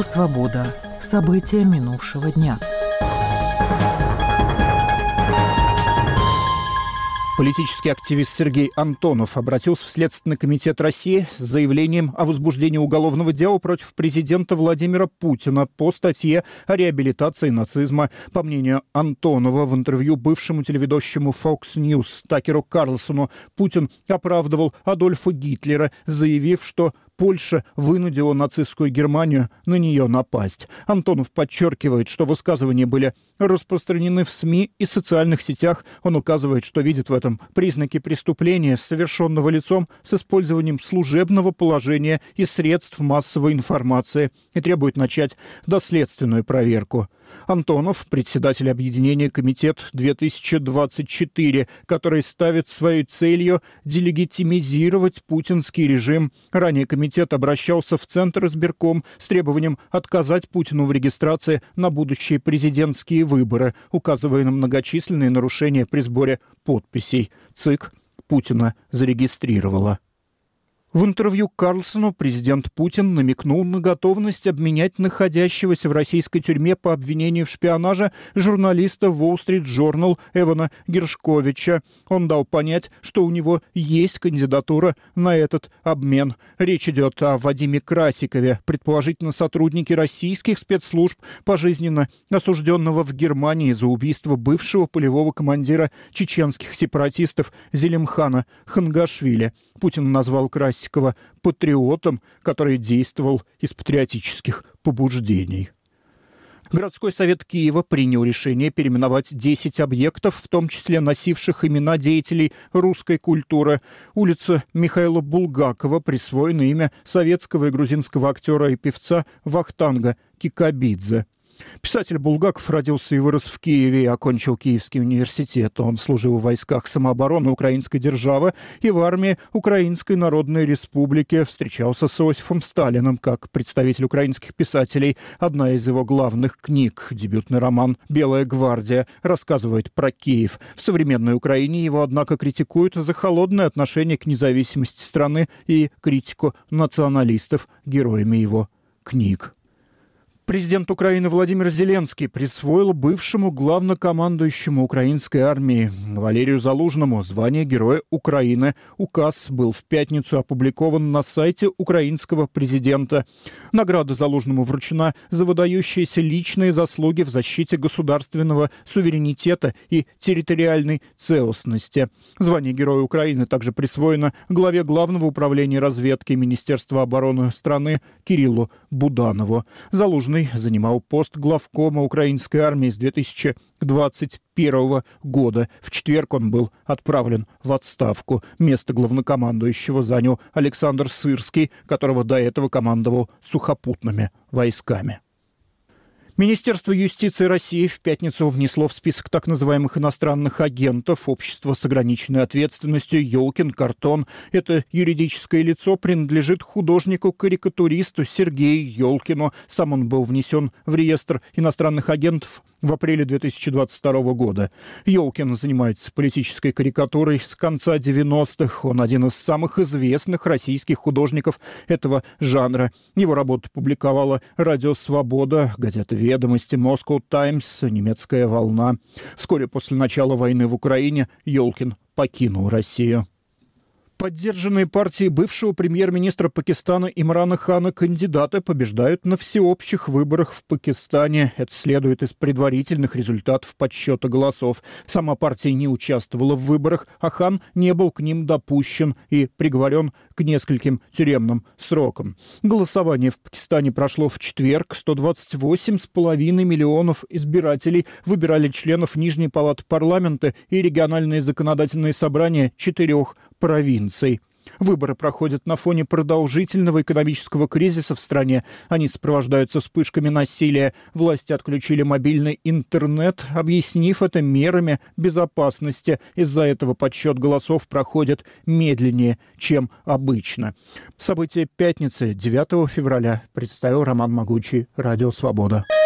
Радио «Свобода». События минувшего дня. Политический активист Сергей Антонов обратился в Следственный комитет России с заявлением о возбуждении уголовного дела против президента Владимира Путина по статье о реабилитации нацизма. По мнению Антонова, в интервью бывшему телеведущему Fox News Такеру Карлсону Путин оправдывал Адольфа Гитлера, заявив, что Польша вынудила нацистскую Германию на нее напасть. Антонов подчеркивает, что высказывания были распространены в СМИ и социальных сетях. Он указывает, что видит в этом признаки преступления, совершенного лицом с использованием служебного положения и средств массовой информации, и требует начать доследственную проверку. Антонов, председатель объединения «Комитет-2024», который ставит своей целью делегитимизировать путинский режим. Ранее комитет обращался в Центр избирком с требованием отказать Путину в регистрации на будущие президентские выборы, указывая на многочисленные нарушения при сборе подписей. ЦИК Путина зарегистрировала. В интервью Карлсону президент Путин намекнул на готовность обменять находящегося в российской тюрьме по обвинению в шпионаже журналиста Wall Street Journal Эвана Гершковича. Он дал понять, что у него есть кандидатура на этот обмен. Речь идет о Вадиме Красикове, предположительно сотруднике российских спецслужб, пожизненно осужденного в Германии за убийство бывшего полевого командира чеченских сепаратистов Зелимхана Хангашвили. Путин назвал Красикова патриотом, который действовал из патриотических побуждений. Городской совет Киева принял решение переименовать 10 объектов, в том числе носивших имена деятелей русской культуры. Улица Михаила Булгакова присвоена имя советского и грузинского актера и певца Вахтанга Кикабидзе. Писатель Булгаков родился и вырос в Киеве и окончил Киевский университет. Он служил в войсках самообороны украинской державы и в армии Украинской Народной Республики. Встречался с Иосифом Сталиным как представитель украинских писателей. Одна из его главных книг, дебютный роман «Белая гвардия», рассказывает про Киев. В современной Украине его, однако, критикуют за холодное отношение к независимости страны и критику националистов героями его книг. Президент Украины Владимир Зеленский присвоил бывшему главнокомандующему украинской армии Валерию Залужному звание Героя Украины. Указ был в пятницу опубликован на сайте украинского президента. Награда Залужному вручена за выдающиеся личные заслуги в защите государственного суверенитета и территориальной целостности. Звание Героя Украины также присвоено главе Главного управления разведки Министерства обороны страны Кириллу Буданову. Залужный занимал пост главкома украинской армии с 2021 года. В четверг он был отправлен в отставку. Место главнокомандующего занял Александр Сырский, которого до этого командовал сухопутными войсками. Министерство юстиции России в пятницу внесло в список так называемых иностранных агентов общество с ограниченной ответственностью «Ёлкин Картон». Это юридическое лицо принадлежит художнику-карикатуристу Сергею Ёлкину. Сам он был внесен в реестр иностранных агентов в апреле 2022 года. Ёлкин занимается политической карикатурой с конца 90-х. Он один из самых известных российских художников этого жанра. Его работу публиковала «Радио Свобода», газета «Ведомости», «Moscow Times», «Немецкая волна». Вскоре после начала войны в Украине Ёлкин покинул Россию. Поддержанные партией бывшего премьер-министра Пакистана Имрана Хана кандидаты побеждают на всеобщих выборах в Пакистане. Это следует из предварительных результатов подсчета голосов. Сама партия не участвовала в выборах, а Хан не был к ним допущен и приговорен к нескольким тюремным срокам. Голосование в Пакистане прошло в четверг. 128,5 миллионов избирателей выбирали членов Нижней палаты парламента и региональные законодательные собрания 4 провинций. Выборы проходят на фоне продолжительного экономического кризиса в стране. Они сопровождаются вспышками насилия. Власти отключили мобильный интернет, объяснив это мерами безопасности. Из-за этого подсчет голосов проходит медленнее, чем обычно. События пятницы 9 февраля представил Роман Могучий, Радио Свобода.